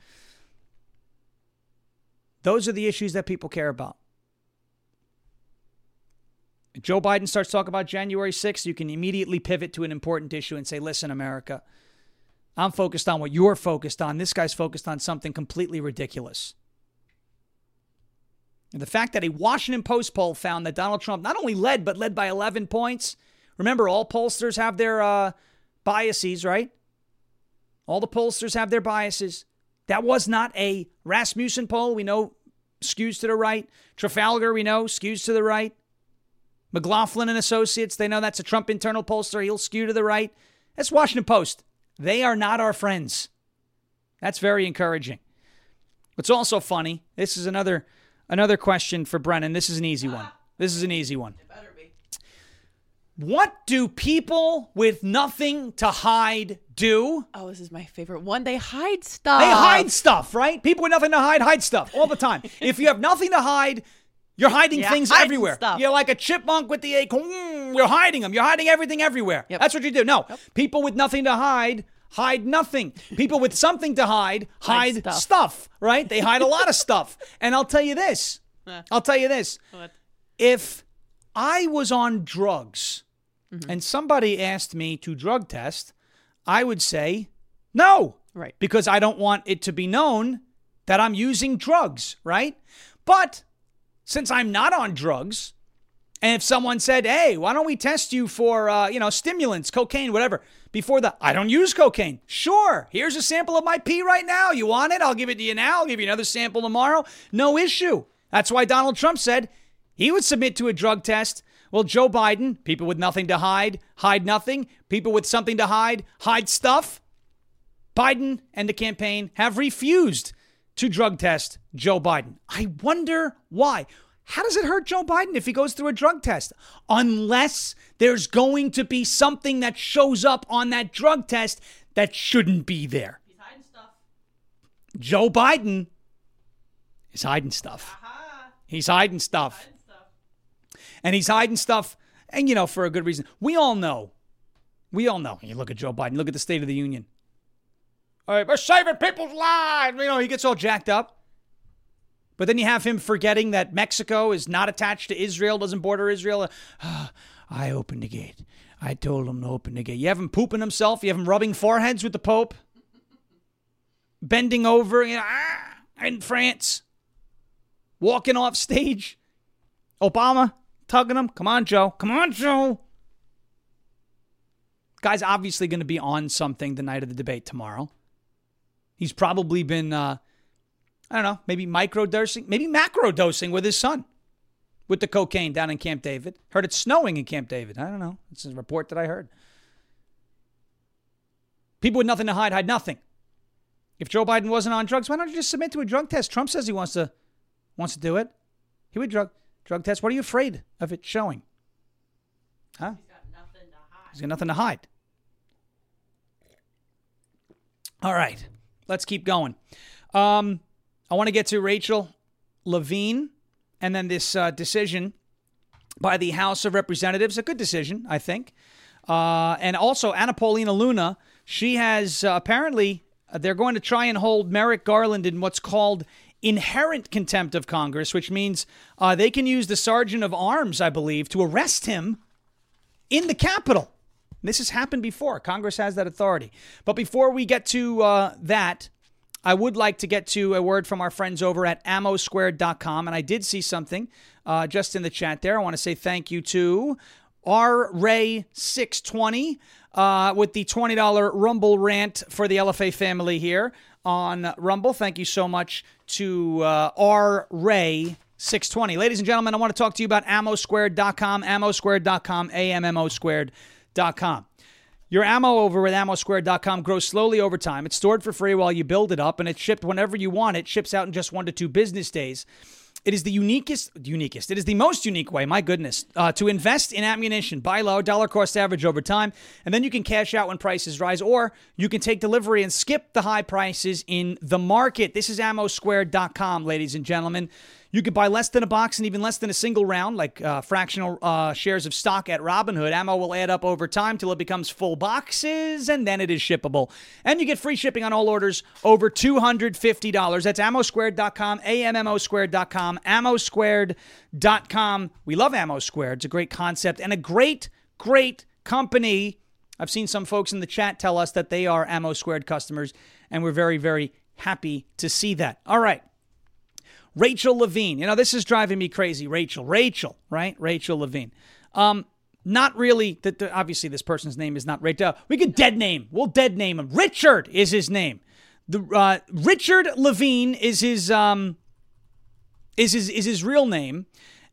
Those are the issues that people care about. If Joe Biden starts talking about January sixth, you can immediately pivot to an important issue and say, listen, America, I'm focused on what you're focused on. This guy's focused on something completely ridiculous. And the fact that a Washington Post poll found that Donald Trump not only led, but led by eleven points. Remember, all pollsters have their uh, biases, right? All the pollsters have their biases. That was not a Rasmussen poll. We know skews to the right. Trafalgar, we know, skews to the right. McLaughlin and Associates, they know that's a Trump internal pollster. He'll skew to the right. That's Washington Post. They are not our friends. That's very encouraging. What's also funny, this is another another question for Brennan. This is an easy one. This is an easy one. It better be. What do people with nothing to hide do? Oh, this is my favorite one. They hide stuff. They hide stuff, right? People with nothing to hide, hide stuff all the time. If you have nothing to hide, you're hiding yeah, things hiding everywhere. Stuff. You're like a chipmunk with the acorn. Mm, you're hiding them. You're hiding everything everywhere. Yep. That's what you do. No, yep. People with nothing to hide, hide nothing. People with something to hide, hide, hide stuff. stuff, right? They hide a lot of stuff. And I'll tell you this. I'll tell you this. What? If I was on drugs mm-hmm. and somebody asked me to drug test, I would say no. Right. Because I don't want it to be known that I'm using drugs, right? But since I'm not on drugs, and if someone said, hey, why don't we test you for, uh, you know, stimulants, cocaine, whatever, before the, I don't use cocaine. Sure, here's a sample of my pee right now. You want it? I'll give it to you now. I'll give you another sample tomorrow. No issue. That's why Donald Trump said he would submit to a drug test. Well, Joe Biden, people with nothing to hide, hide nothing. People with something to hide, hide stuff. Biden and the campaign have refused to drug test Joe Biden. I wonder why. How does it hurt Joe Biden if he goes through a drug test? Unless there's going to be something that shows up on that drug test that shouldn't be there. He's hiding stuff. Joe Biden is hiding stuff. Aha. He's hiding stuff. Hiding stuff. And he's hiding stuff, and you know, for a good reason. We all know. We all know. You look at Joe Biden, look at the State of the Union. All right, we're saving people's lives. You know, he gets all jacked up. But then you have him forgetting that Mexico is not attached to Israel, doesn't border Israel. Uh, I opened the gate. I told him to open the gate. You have him pooping himself. You have him rubbing foreheads with the Pope. Bending over, you know, ah, in France. Walking off stage. Obama tugging him. Come on, Joe. Come on, Joe. Guy's obviously going to be on something the night of the debate tomorrow. He's probably been, uh, I don't know, maybe microdosing, maybe macrodosing with his son with the cocaine down in Camp David. Heard it's snowing in Camp David. I don't know. It's a report that I heard. People with nothing to hide, hide nothing. If Joe Biden wasn't on drugs, why don't you just submit to a drug test? Trump says he wants to wants to do it. He would drug drug test. What are you afraid of it showing? Huh? He's got nothing to hide. He's got nothing to hide. All right. Let's keep going. Um, I want to get to Rachel Levine and then this uh, decision by the House of Representatives. A good decision, I think. Uh, and also Anna Paulina Luna. She has uh, apparently, uh, they're going to try and hold Merrick Garland in what's called inherent contempt of Congress, which means uh, they can use the Sergeant of Arms, I believe, to arrest him in the Capitol. This has happened before. Congress has that authority. But before we get to uh, that, I would like to get to a word from our friends over at ammo squared dot com, and I did see something uh, just in the chat there. I want to say thank you to R Ray six twenty uh, with the twenty dollars Rumble rant for the L F A family here on Rumble. Thank you so much to uh, R Ray six twenty. Ladies and gentlemen, I want to talk to you about ammo squared dot com, ammo squared dot com, A M M O squared dot com. Your ammo over at ammo squared dot com grows slowly over time. It's stored for free while you build it up, and it's shipped whenever you want. It ships out in just one to two business days. It is the uniquest, uniquest. It is the most unique way, my goodness, uh, to invest in ammunition. Buy low, dollar cost average over time, and then you can cash out when prices rise, or you can take delivery and skip the high prices in the market. This is ammo squared dot com, ladies and gentlemen. You could buy less than a box and even less than a single round, like uh, fractional uh, shares of stock at Robinhood. Ammo will add up over time till it becomes full boxes, and then it is shippable. And you get free shipping on all orders over two hundred fifty dollars. That's ammo squared dot com, A M M O squared dot com, ammo squared dot com. We love Ammo Squared. It's a great concept and a great, great company. I've seen some folks in the chat tell us that they are Ammo Squared customers, and we're very, very happy to see that. All right. Rachel Levine. You know, this is driving me crazy. Rachel. Rachel, right? Rachel Levine. Um, not really, that obviously this person's name is not Rachel. We could dead name. We'll dead name him. Richard is his name. The uh, Richard Levine is his um is his is his real name.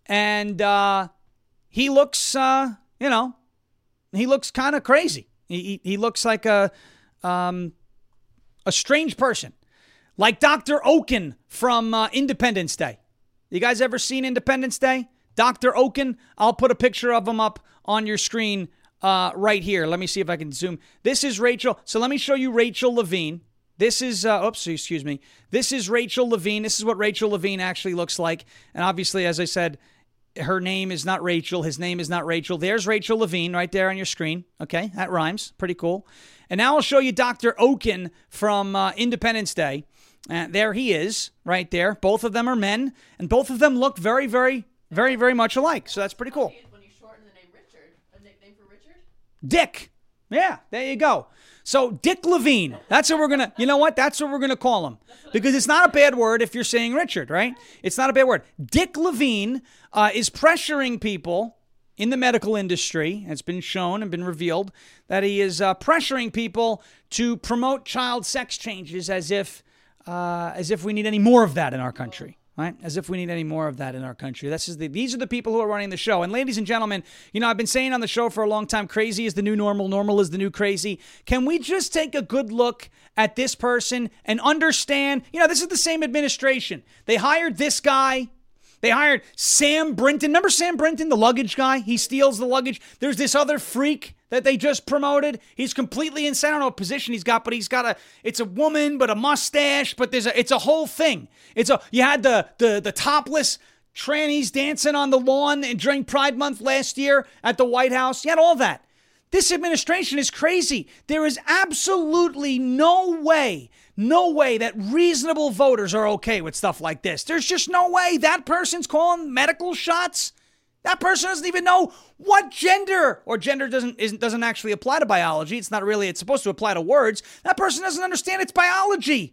And uh, he looks uh, you know, he looks kind of crazy. He, he he looks like a um a strange person. Like Doctor Oken from uh, Independence Day. You guys ever seen Independence Day? Doctor Oken? I'll put a picture of him up on your screen uh, right here. Let me see if I can zoom. This is Rachel. So let me show you Rachel Levine. This is, uh, oops, excuse me. This is Rachel Levine. This is what Rachel Levine actually looks like. And obviously, as I said, her name is not Rachel. His name is not Rachel. There's Rachel Levine right there on your screen. Okay, that rhymes. Pretty cool. And now I'll show you Doctor Oken from uh, Independence Day. Uh, there he is, right there. Both of them are men, and both of them look very, very, very, very much alike. So that's pretty cool. When you shorten the name Richard, a nickname for Richard? Dick. Yeah, there you go. So Dick Levine. That's what we're going to, you know what? That's what we're going to call him. Because it's not a bad word if you're saying Richard, right? It's not a bad word. Dick Levine uh, is pressuring people in the medical industry. It's been shown and been revealed that he is uh, pressuring people to promote child sex changes as if Uh, as if we need any more of that in our country, right? As if we need any more of that in our country. This is the, these are the people who are running the show. And ladies and gentlemen, you know, I've been saying on the show for a long time, crazy is the new normal. Normal is the new crazy. Can we just take a good look at this person and understand, you know, this is the same administration. They hired this guy. They hired Sam Brinton. Remember Sam Brinton, the luggage guy? He steals the luggage. There's this other freak that they just promoted. He's completely insane. I don't know what position he's got, but he's got a, it's a woman, but a mustache, but there's a, it's a whole thing. It's a, you had the, the, the topless trannies dancing on the lawn and during Pride Month last year at the White House. You had all that. This administration is crazy. There is absolutely no way, no way that reasonable voters are okay with stuff like this. There's just no way. That person's calling medical shots. That person doesn't even know what gender, or gender doesn't isn't, doesn't actually apply to biology. It's not really, it's supposed to apply to words. That person doesn't understand its biology.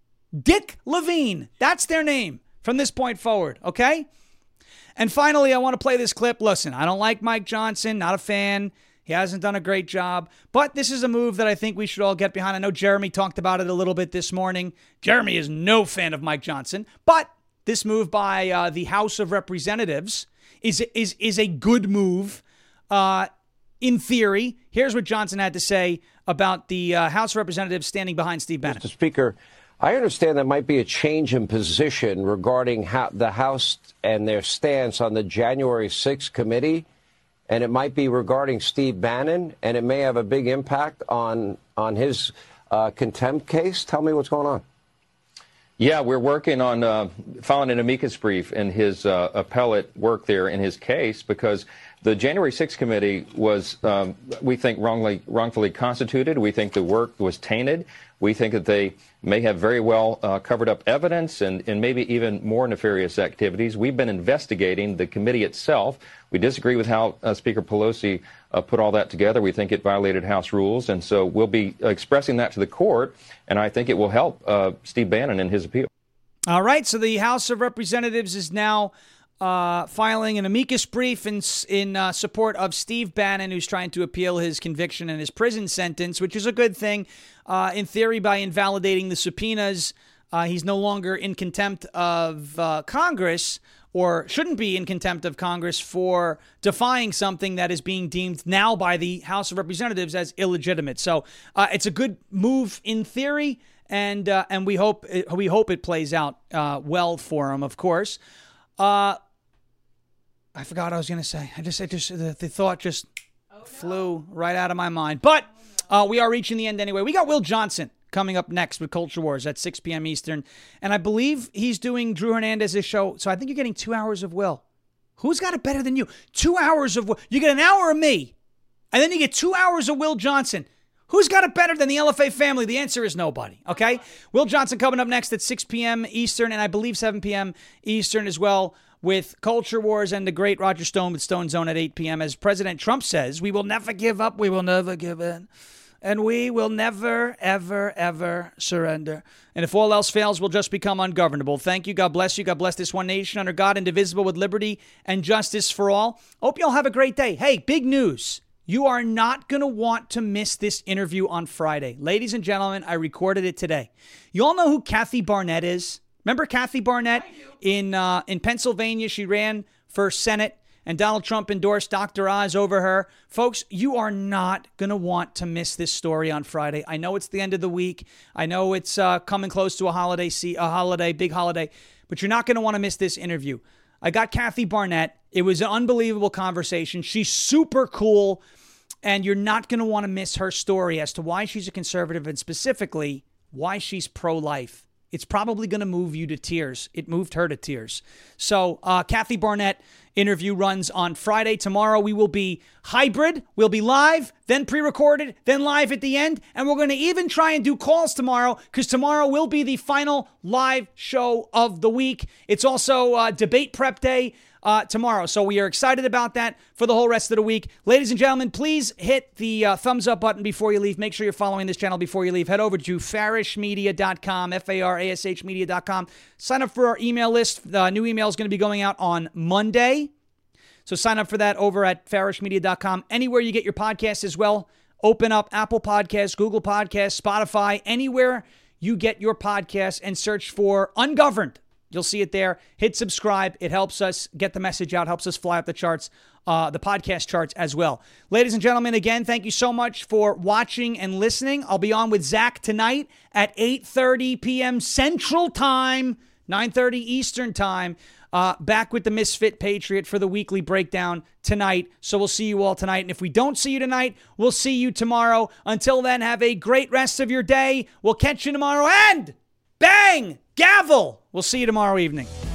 Dick Levine, that's their name from this point forward, okay? And finally, I want to play this clip. Listen, I don't like Mike Johnson, not a fan. He hasn't done a great job, but this is a move that I think we should all get behind. I know Jeremy talked about it a little bit this morning. Jeremy is no fan of Mike Johnson, but this move by uh, the House of Representatives is is is a good move uh, in theory. Here's what Johnson had to say about the uh, House of Representatives standing behind Steve Bannon. Mister Speaker, I understand there might be a change in position regarding how the House and their stance on the January sixth committee. And it might be regarding Steve Bannon, and it may have a big impact on on his uh, contempt case. Tell me what's going on. Yeah, we're working on uh, filing an amicus brief in his uh, appellate work there in his case, because the January sixth committee was, um, we think, wrongly, wrongfully constituted. We think the work was tainted. We think that they may have very well uh, covered up evidence and, and maybe even more nefarious activities. We've been investigating the committee itself. We disagree with how uh, Speaker Pelosi uh, put all that together. We think it violated House rules, and so we'll be expressing that to the court, and I think it will help uh, Steve Bannon in his appeal. All right, so the House of Representatives is now uh, filing an amicus brief in, in uh, support of Steve Bannon, who's trying to appeal his conviction and his prison sentence, which is a good thing. Uh, in theory, by invalidating the subpoenas, uh, he's no longer in contempt of uh, Congress, or shouldn't be in contempt of Congress for defying something that is being deemed now by the House of Representatives as illegitimate. So uh, it's a good move in theory, and uh, and we hope it, we hope it plays out uh, well for him. Of course, uh, I forgot what I was going to say. I just I just the, the thought just oh, no. flew right out of my mind. But uh, we are reaching the end anyway. We got Will Johnson coming up next with Culture Wars at six p.m. Eastern. And I believe he's doing Drew Hernandez's show. So I think you're getting two hours of Will. Who's got it better than you? Two hours of Will. You get an hour of me, and then you get two hours of Will Johnson. Who's got it better than the L F A family? The answer is nobody, okay? Will Johnson coming up next at six p.m. Eastern, and I believe seven p.m. Eastern as well, with Culture Wars and the great Roger Stone with Stone Zone at eight p.m. As President Trump says, we will never give up. We will never give in. And we will never, ever, ever surrender. And if all else fails, we'll just become ungovernable. Thank you. God bless you. God bless this one nation under God, indivisible, with liberty and justice for all. Hope you all have a great day. Hey, big news. You are not going to want to miss this interview on Friday. Ladies and gentlemen, I recorded it today. You all know who Kathy Barnett is? Remember Kathy Barnett in uh, in Pennsylvania? She ran for Senate, and Donald Trump endorsed Doctor Oz over her. Folks, you are not going to want to miss this story on Friday. I know it's the end of the week. I know it's uh, coming close to a holiday, see, a holiday, big holiday, but you're not going to want to miss this interview. I got Kathy Barnett. It was an unbelievable conversation. She's super cool, and you're not going to want to miss her story as to why she's a conservative and specifically why she's pro-life. It's probably going to move you to tears. It moved her to tears. So uh, Kathy Barnett interview runs on Friday. Tomorrow we will be hybrid. We'll be live, then pre-recorded, then live at the end. And we're going to even try and do calls tomorrow because tomorrow will be the final live show of the week. It's also uh, debate prep day uh, tomorrow. So we are excited about that for the whole rest of the week. Ladies and gentlemen, please hit the uh, thumbs up button before you leave. Make sure you're following this channel before you leave. Head over to farish media dot com, F A R A S H media dot com. Sign up for our email list. The new email is going to be going out on Monday. So sign up for that over at farish media dot com. Anywhere you get your podcasts as well. Open up Apple Podcasts, Google Podcasts, Spotify, anywhere you get your podcasts and search for Ungoverned. You'll see it there. Hit subscribe. It helps us get the message out, helps us fly up the charts, uh, the podcast charts as well. Ladies and gentlemen, again, thank you so much for watching and listening. I'll be on with Zach tonight at eight thirty p.m. Central Time, nine thirty Eastern Time. Uh, back with the Misfit Patriot for the weekly breakdown tonight. So we'll see you all tonight. And if we don't see you tonight, we'll see you tomorrow. Until then, have a great rest of your day. We'll catch you tomorrow. And bang! Gavel! We'll see you tomorrow evening.